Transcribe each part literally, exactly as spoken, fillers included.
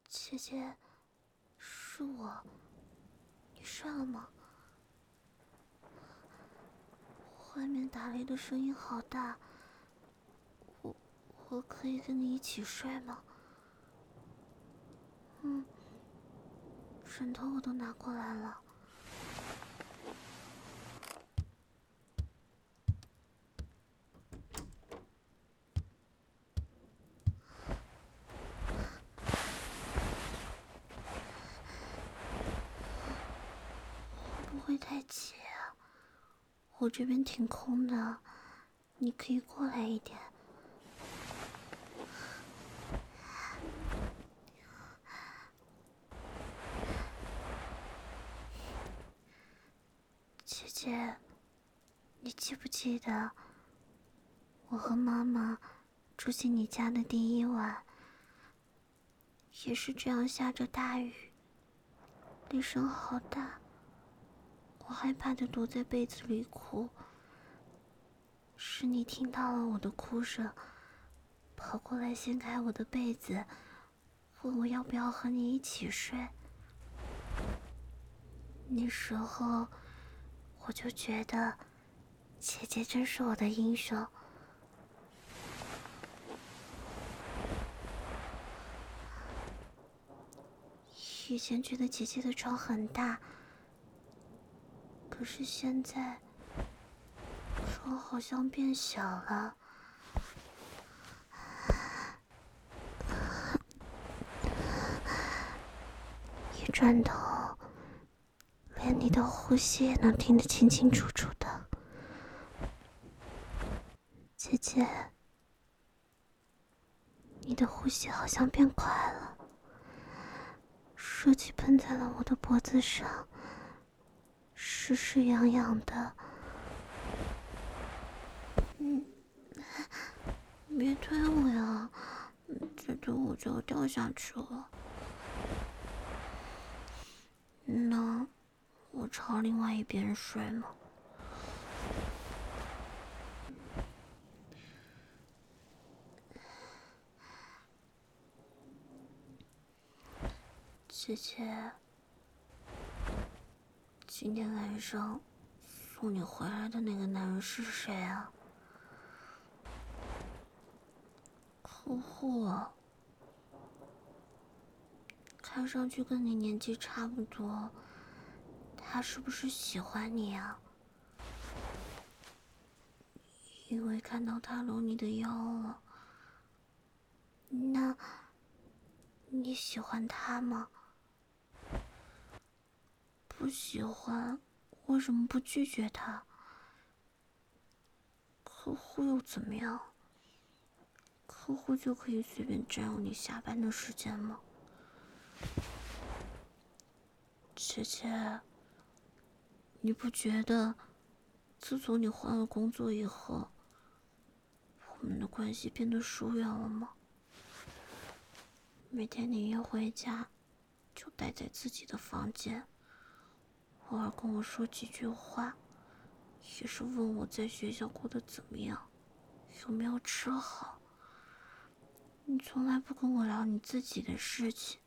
姐姐，是我，你睡了吗？外面打雷的声音好大，我我可以跟你一起睡吗？嗯，枕头我都拿过来了。会不会太挤啊？我这边挺空的，你可以过来一点。姐姐，你记不记得我和妈妈住进你家的第一晚，也是这样下着大雨，雷声好大，我害怕的躲在被子里哭。是你听到了我的哭声，跑过来掀开我的被子，问我要不要和你一起睡。那时候我就觉得姐姐真是我的英雄。以前觉得姐姐的床很大，可是现在床好像变小了。一转头，连你的呼吸也能听得清清楚楚的。姐姐，你的呼吸好像变快了，热气喷在了我的脖子上，湿湿痒痒的。嗯，别推我呀，这推我就要掉下去了。那我朝另外一边睡吗？姐姐，今天晚上送你回来的那个男人是谁啊？客户啊，看上去跟你年纪差不多，他是不是喜欢你啊？因为看到他搂你的腰了。那你喜欢他吗？不喜欢，为什么不拒绝他？客户又怎么样？客户就可以随便占用你下班的时间吗？姐姐，你不觉得自从你换了工作以后，我们的关系变得疏远了吗？每天你一回家就待在自己的房间，偶尔跟我说几句话，也是问我在学校过得怎么样，有没有吃好。你从来不跟我聊你自己的事情。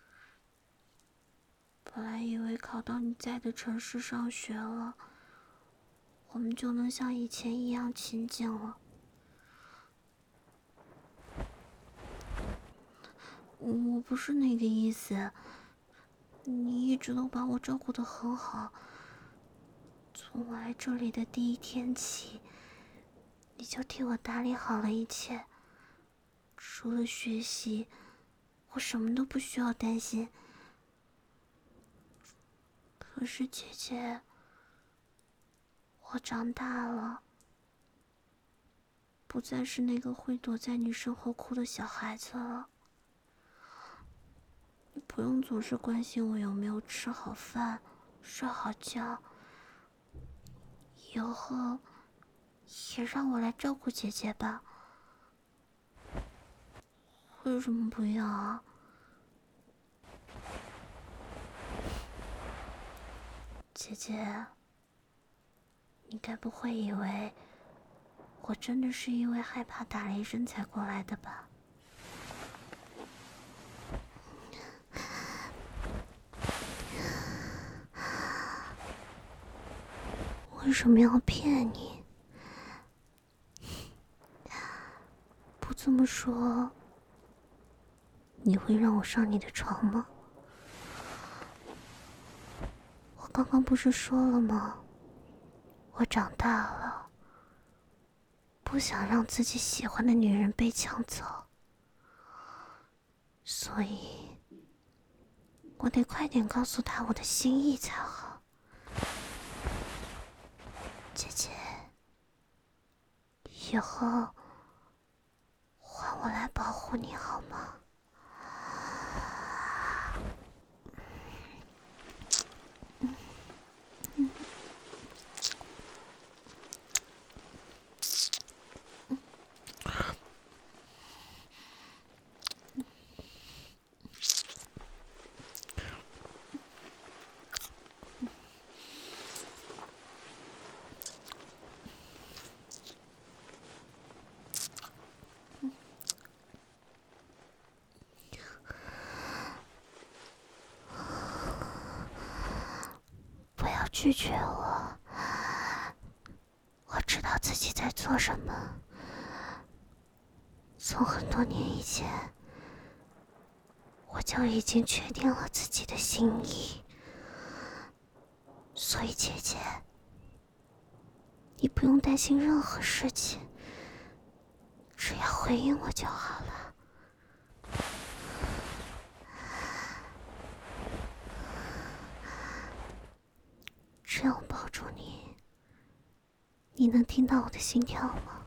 本来以为考到你在的城市上学了，我们就能像以前一样亲近了。我不是那个意思，你一直都把我照顾得很好。从我来这里的第一天起，你就替我打理好了一切。除了学习，我什么都不需要担心。可是姐姐，我长大了，不再是那个会躲在你身后哭的小孩子了。你不用总是关心我有没有吃好饭、睡好觉。以后也让我来照顾姐姐吧。为什么不要啊？姐姐，你该不会以为我真的是因为害怕打雷声才过来的吧？ 什么要骗你？不这么说，你会让我上你的床吗？我刚刚不是说了吗？我长大了，不想让自己喜欢的女人被抢走，所以我得快点告诉她我的心意才好。姐姐，以后换我来保护你好吗？不要拒绝我，我知道自己在做什么。从很多年以前，我就已经确定了自己的心意，所以姐姐，你不用担心任何事情，只要回应我就好了。只要我抱住你，你能听到我的心跳吗？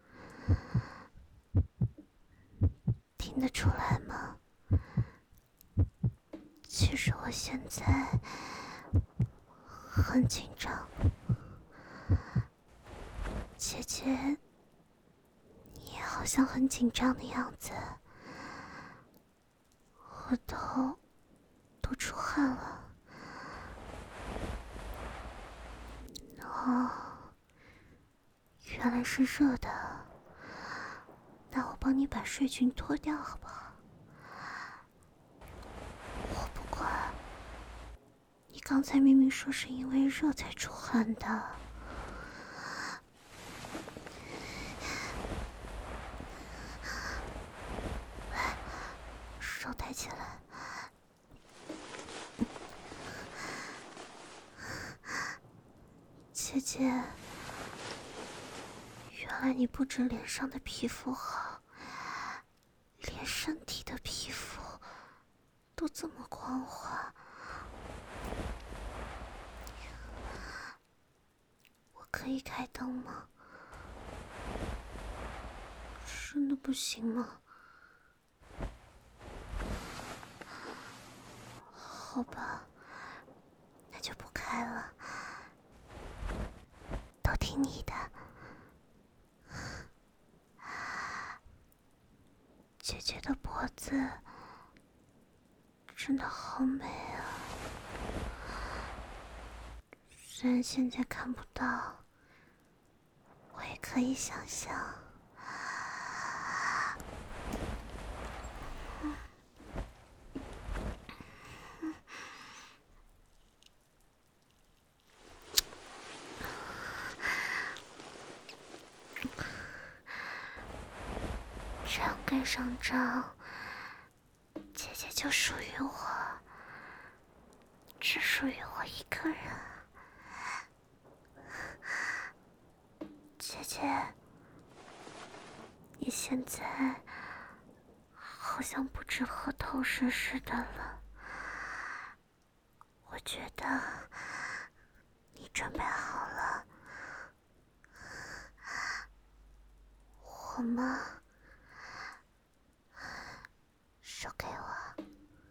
听得出来吗？其实我现在很紧张。姐姐，你也好像很紧张的样子，我头都出汗了。哦，原来是热的，那我帮你把睡裙脱掉好不好？我不管，你刚才明明说是因为热才出汗的。来，手抬起来。姐姐，原来你不止脸上的皮肤好，连身体的皮肤都这么光滑。我可以开灯吗？真的不行吗？好吧，那就不开了，都听你的。姐姐的脖子真的好美啊，虽然现在看不到，我也可以想象。这样盖上章，姐姐就属于我，只属于我一个人。姐姐，你现在好像不止和头湿湿的了，我觉得你准备好了，我吗？手给我，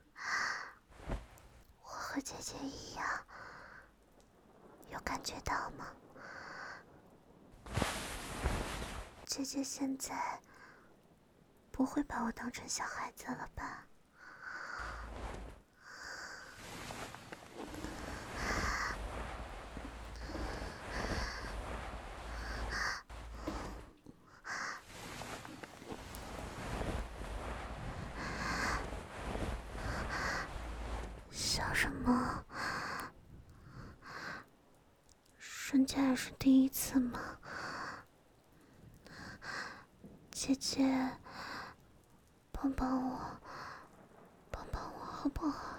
我和姐姐一样，有感觉到吗？姐姐现在不会把我当成小孩子了吧？笑什么？ 人家也是第一次嘛。姐姐，帮帮我，帮帮我好不好？